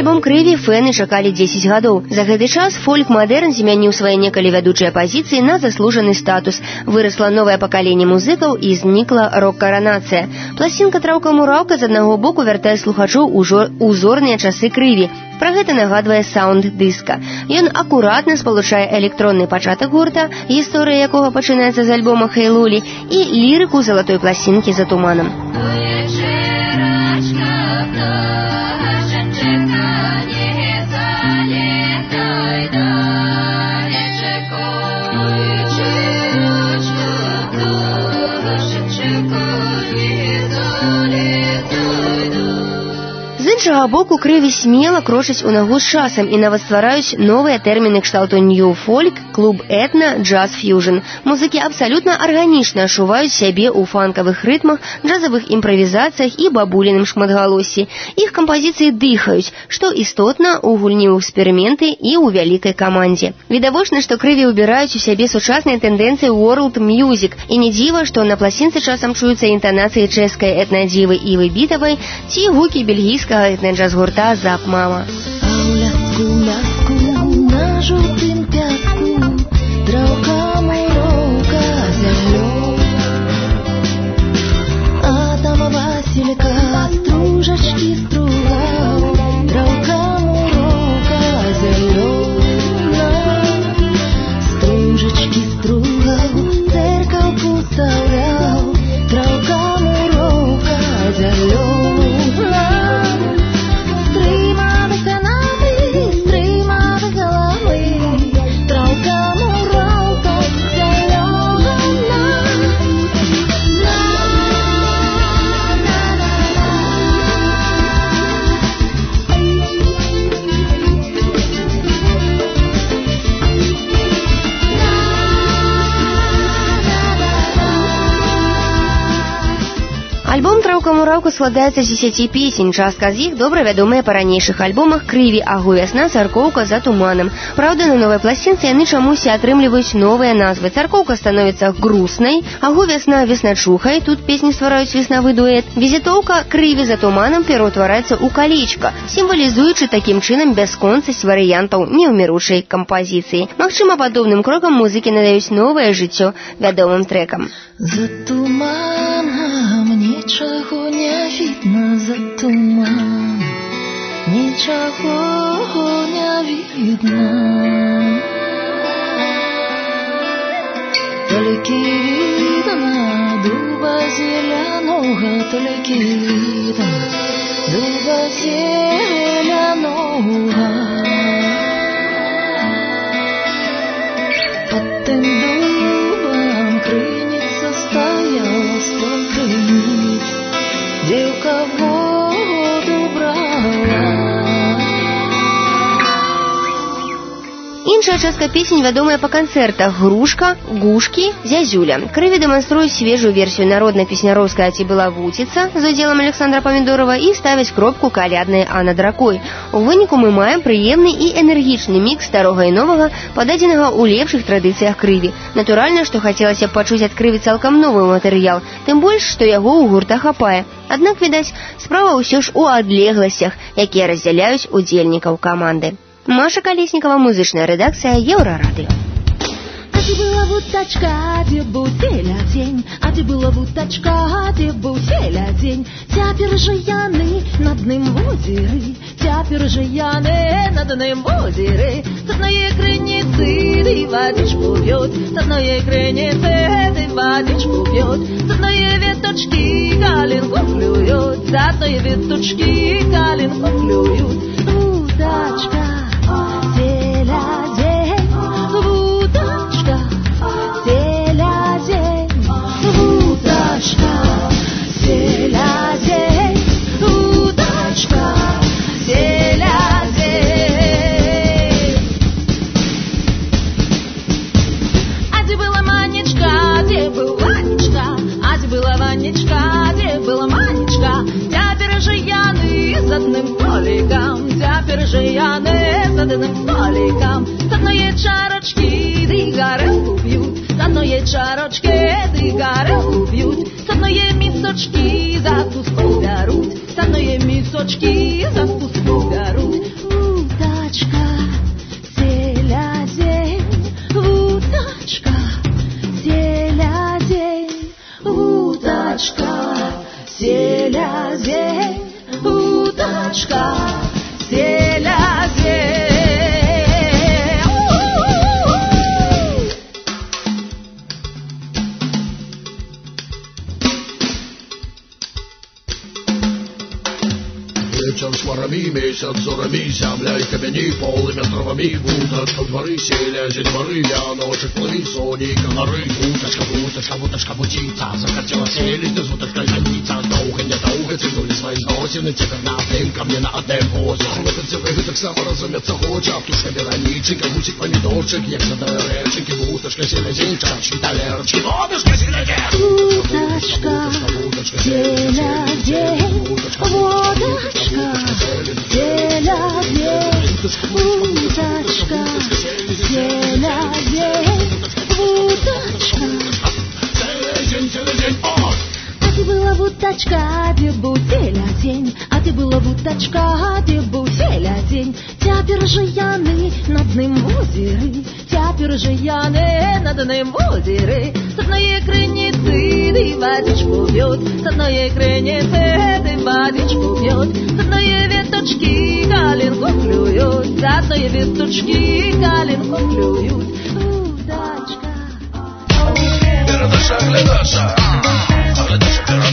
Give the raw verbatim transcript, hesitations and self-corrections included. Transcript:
альбом «Крыві» фэны чакалі дзесяць гадоў. За гэты час фольк-мадэрн змяніў свае некалі вядучыя пазіцыі на заслужаны статус. Вырасла новае пакаленне музыкаў і знікла рок-каранацыя. Пласцінка «Траўка-мураўка» з аднаго боку вяртае слухачоў у зорныя часы «Крыві». Пра гэта нагадвае саунд-дыска. Ён акуратна спалучае электронны пачатак гурта, гісторыя якога пачынаецца з альбома «Хэй-Лулі», і лірыку залатой пласцінкі «За туманам». З іншага боку, «Крыві» смела крочаць у нагу з часам і нават ствараюць новыя тэрміны кшталту нью-фольк, клуб этна, джаз-фьюжн. Музыкі абсалютна арганічна адчуваюць сябе ў фанкавых рытмах, джазавых імправізацыях і бабуліным шматгалоссі. Іх кампазіцыі дыхаюць, што істотна ў гульні ў эксперыменты і ў вялікай камандзе. Відавочна, што «Крыві» убіраюць у сябе сучасныя тэндэнцыі world music, і не дзіва, што на пласцінцы часам чуюцца інтанацыі чэшскай этнадзівы Івы Бітавай ці гукі бельгійскага этна-джаз-гурта «Зап Мама». На жовтым пяску траўка-мураўка зямлёй, а там Васілька стружачкі стругаў, траўка-мураўка зялёна, стружачкі стругаў, цэркаўку стаўляў, траўка-мураўка зялёна. Альбом «Траўка-мураўка» складаецца з дзесяці песень, частка з іх добра вядомыя па ранейшых альбомах «Крыві», «Агу вясна», «Царкоўка», «За туманам». Праўда, на новай пласцінцы яны чамусьці атрымліваюць новыя назвы. «Царкоўка» становіцца грустнай, «Агу вясна» весначухай, тут песні ствараюць веснавы дуэт. «Візітоўка», «Крыві», «За туманам» пераўтвараецца ў калечка, сімвалізуючы такім чынам бясконцасць варыянтаў неўміручай кампазіцыі. Магчыма, падобным крокам музыкі надаюць новае жыццё вядомым трэкам. За туманам нічаго не видно, за туман нічаго не видно. Толькі видно дуба зелянога, толькі видно дуба зелянога. Под тым дубам крыніца стаяла, сто крыніц, дзеўка воду брала. Іншая частка песень вядомая па канцэртах «Грушка», «Гушкі», «Зязюля». «Крыві» дэманструюць свежую версію народнай песняроўскай «А ці была вуціца» з удзелам Александра Памідорова і ставяць кропку каляднай Анна Дракой. У выніку мы маем прыемны і энергічны мікс старога і новага, пададзенага ў лепшых традыцыях «Крыві». Натуральна, што хацелася б пачуць ад «Крыві» цалкам новы матэрыял, тым больш, што яго ў гурта хапае. Аднак, відаць, справа ўсё ж у адлегласцях, якія раздзяляюць удзельнікаў каманды. Маша Колесникова, музычная редакция Еврорадио. А ты была вутачка, а ты был телядень, а ты была вутачка, а ты был телядень. Цяпер же яны над ним озеры, цяпер же яны над ним озеры. С одной крыницы ты водичку пьет, с одной крыницы ты водичку пьет, с одной веточки калинку клюет, с одной веточки калинку клюют. Вутачка, телядень, вутачка, телядень, вутачка, телядень, вутачка, телядень. А где была Манечка, где был Ванечка, а где была Ванечка, где была Манечка. Теперь же яны с одним столиком, теперь же яны с одним столиком. С одной чарочки ды горелку пьют, с одной чарочки ды горелку пьют, с одной мисочки закуску берут, с одной мисочки закуску берут. селязень, уточка, селязень. Вечер с ворами, месяц зорами, земля и камени, полыми островами, уточка дворы, селязень дворы, я ночи плыви, сони комары, уточка, уточка, уточка, птица, захотела селезня, с уточкой граница, долго не долго тянули свои носины, теперь на одном камне на одном озере. В этот целый так само разумеется хоча, птушка Верониченька, гусик помидорчик, ехса до реченьки, уточка, селезень, чашки, талерочки, уточка, селезень, уточка, селезень, водочка, селязень, уточка, селязень, уточка. А ты была уточка, де був селязень, а ти була уточка, де був селязень. Тепер же яни над ним озері, тепер же яни над ним озері. С одной крыницы ты водичку пьет, с одной крыницы ты водичку пьет, с одной веточки калинку клюют, с одной веточки калинку клюют. Удачка. Передача, глядача, глядача,